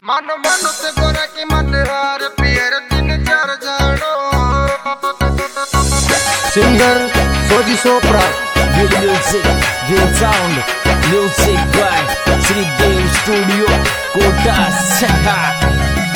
मानो मानो ते गोरा की मन हार पियर दिन चार जानो सिंगर सोजी सोप्रा Good music, good sound, music by Sri Dev Studio, Kota Seha.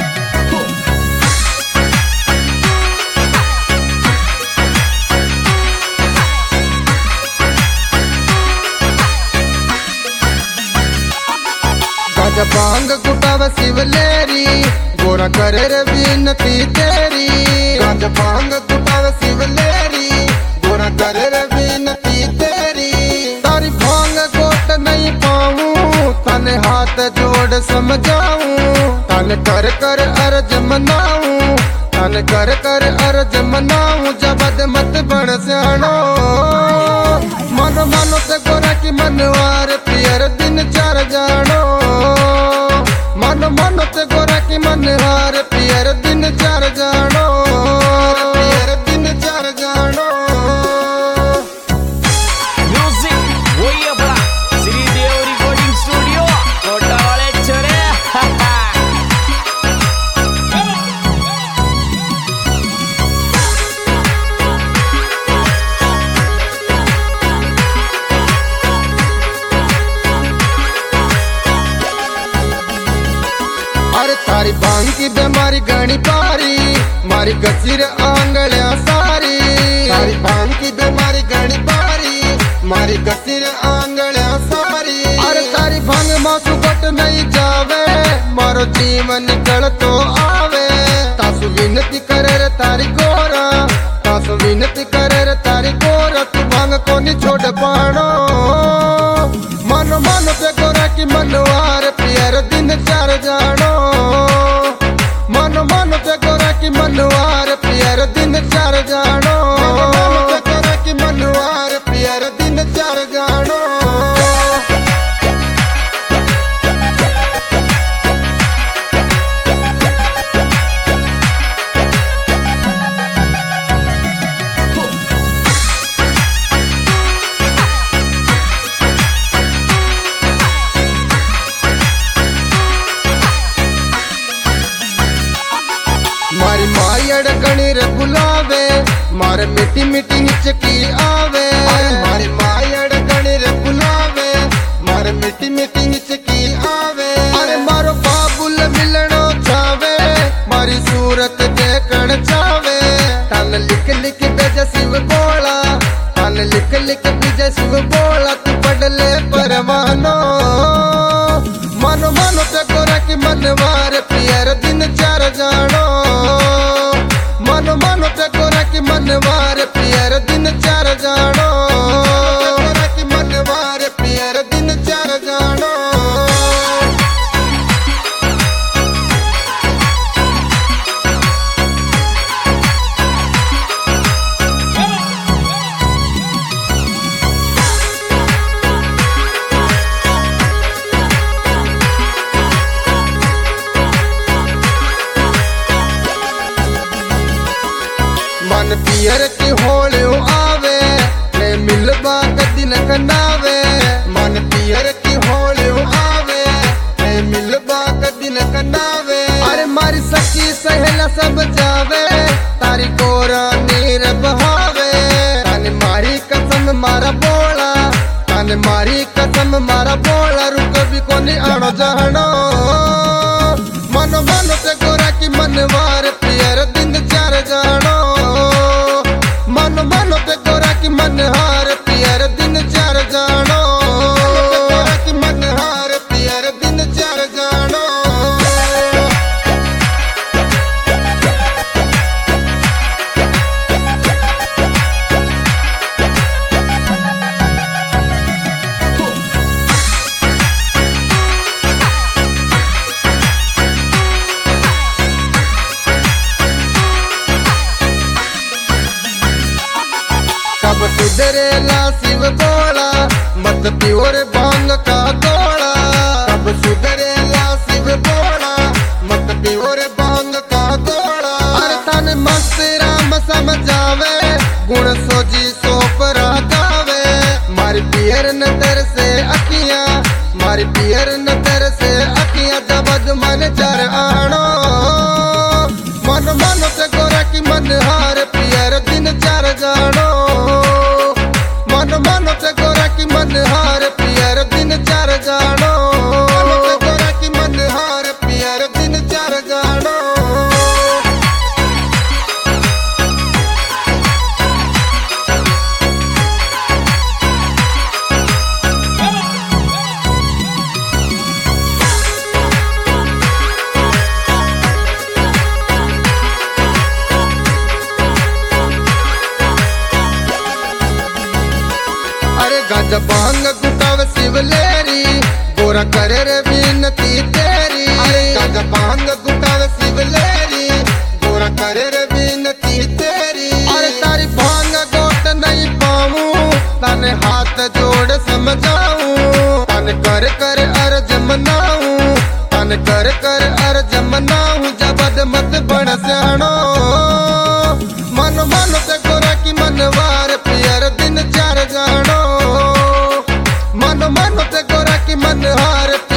गाजा भांग गुटावा शिवलेरी गोरा करे रे विनती तेरी गाजा भांग गुटावा शिवलेरी गोरा करे रे विनती तेरी तारी भांग गोट नहीं पाऊं तने हाथ जोड़ समझाऊं तने कर कर अर्ज मनाऊं तने कर कर अर्ज मनाऊं जबद मत बन स्याणो मनो मनो ते गोरा की मनवार पियर दिन चार जानो मनो मनो ते गोरा की मनहार पियर दिन चार जानो पियर दिन चार जानो Music, way up, Sri Dev Recording Studio, Kota Chore. अरे तारी भांग की बीमारी गणी पारी मारी गसीर आंगलियां सारी तारी भांग की बीमारी गणी पारी मारी गसीर आंगलियां सारी अरे तारी भांग मासु गट नहीं जावे मारो जीवन निकल तो आवे तासु विनती करे रे तारी गोरा तासु विनती करे रे तारी गोरा तू भांग को नहीं छोड़ पानो मनो मनो ते गोरा की मनवार पियर दिन चार जानो मनो मनो ते गोरा की मनवार पियर दिन चार जानो मनो ते गोरा की मनवार पियर दिन चार जानो मारी माई अड़कनी रे बुलावे मारे मिट्टी मिट्टी हिचकी आवे मारी माई अड़कनी रे बुलावे मारे मिट्टी मिट्टी हिचकी आवे अरे मारो बाबुल मिलनो चावे मारी सूरत देखण चावे तन लिख लिख भेज शिव बोला तन लिख लिख भेज शिव बोला तू पढ़ ले परवानो मनो मनो ते गोरा की मनवार पियर दिन चार जानो मनो मनो ते गोरा की मनवार पियर दिन चार जानो गोरा की मनवार पियर दिन चार जानो मन पियर की होलियो आवे ले मिलबा कदी न कनावे मन पियर की होलियो आवे ले मिलबा कदी न कनावे अरे मारी सखी सहेला सब जावे तारी कोरा नीर बहावे तने मारी कसम मारा बोला तने मारी कसम मारा बोला रुक भी कोनी आनो जानो मनो मनो ते गोरा की मनवार पियर दिन चार जानो मनो मनो ते गोरा की मनहार पियर दिन चार जानो गोरा की मनहार पियर दिन चार जानो कब सुधरेला शिव बोला मत पियो रे भांग का गोला कब सुधरेला शिव बोला मत पियो रे भांग का गोला अरे तन मस्त राम समझावे गुण सोजी सोपरा गावे मारी पियर नजर से अखियां मारी पियर नजर से अखियां जबद मन चार आणो मन मन से गोरा की मन हार पियर दिन चार जानो मन मन से गोरा की मन हार पियर दिन चार जानो मन से गोरा की मन हार पियर दिन चार जानो अरे गाजा भांग गुटाव शिवलेरी गोरा करे रे विनती तेरी अरे गाजा भांग गुटाव शिवलेरी गोरा करे रे विनती तेरी अरे तारी भांग गोट नहीं पाऊं ताने हाथ जोड़ समझाऊं ताने कर कर अर्ज मनाऊं ताने कर कर अर्ज मनाऊं जबद मत बड़ स्याणो मन मन से गोरा की मनवार पियर दिन चार जानो मन मन से गोरा की मन हार